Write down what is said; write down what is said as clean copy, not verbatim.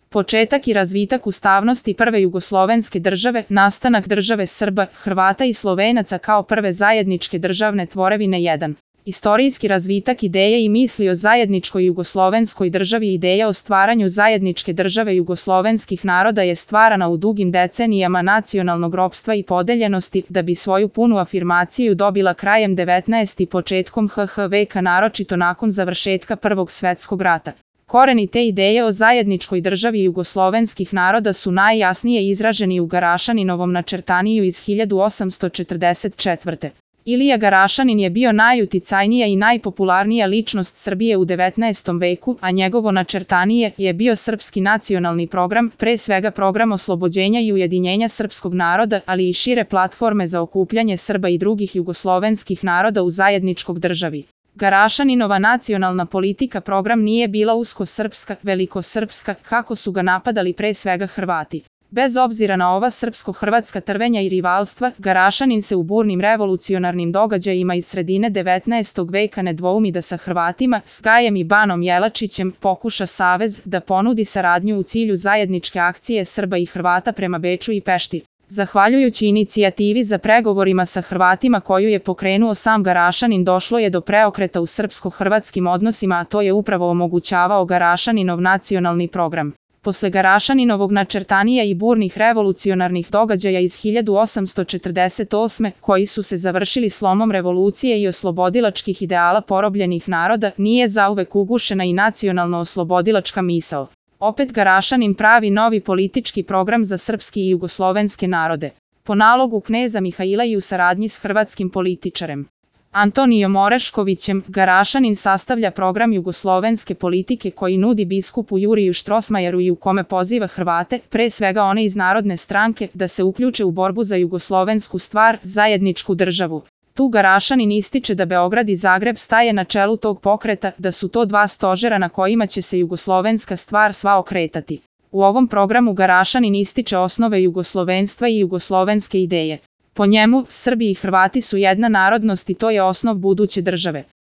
početak i razvitak ustavnosti prve jugoslovenske države, nastanak države Srba, Hrvata i Slovenaca kao prve zajedničke državne tvorevine 1. Istorijski razvitak ideje i misli o zajedničkoj jugoslovenskoj državi i ideja o stvaranju zajedničke države jugoslovenskih naroda je stvarana u dugim decenijama nacionalnog ropstva i podeljenosti da bi svoju punu afirmaciju dobila krajem 19. i početkom HH veka, naročito nakon završetka Prvog svetskog rata. Koreni te ideje o zajedničkoj državi jugoslovenskih naroda su najjasnije izraženi u Garašaninovom načrtaniju iz 1844. Ilija Garašanin je bio najuticajnija i najpopularnija ličnost Srbije u 19. veku, a njegovo načrtanije je bio srpski nacionalni program, pre svega program oslobođenja i ujedinjenja srpskog naroda, ali i šire platforme za okupljanje Srba i drugih jugoslovenskih naroda u zajedničkog državi. Garašaninova nacionalna politika program nije bila usko-srpska, velikosrpska, kako su ga napadali pre svega Hrvati. Bez obzira na ova srpsko-hrvatska trvenja i rivalstva, Garašanin se u burnim revolucionarnim događajima iz sredine 19. veka ne dvoumi da sa Hrvatima, s Gajem i Banom Jelačićem, pokuša savez da ponudi saradnju u cilju zajedničke akcije Srba i Hrvata prema Beču i Pešti. Zahvaljujući inicijativi za pregovorima sa Hrvatima koju je pokrenuo sam Garašanin, došlo je do preokreta u srpsko-hrvatskim odnosima, a to je upravo omogućavao Garašaninov nacionalni program. Posle Garašaninovog načrtanija i burnih revolucionarnih događaja iz 1848. koji su se završili slomom revolucije i oslobodilačkih ideala porobljenih naroda, nije zauvek ugušena i nacionalno-oslobodilačka misao. Opet Garašanin pravi novi politički program za srpski i jugoslovenske narode. Po nalogu kneza Mihaila i u saradnji s hrvatskim političarem Antonijom Oreškovićem, Garašanin sastavlja program jugoslovenske politike koji nudi biskupu Juriju Štrosmajeru i u kome poziva Hrvate, pre svega one iz Narodne stranke, da se uključe u borbu za jugoslovensku stvar, zajedničku državu. Tu Garašanin ističe da Beograd i Zagreb staje na čelu tog pokreta, da su to dva stožera na kojima će se jugoslovenska stvar sva okretati. U ovom programu Garašanin ističe osnove jugoslovenstva i jugoslovenske ideje. Po njemu, Srbi i Hrvati su jedna narodnost i to je osnov buduće države.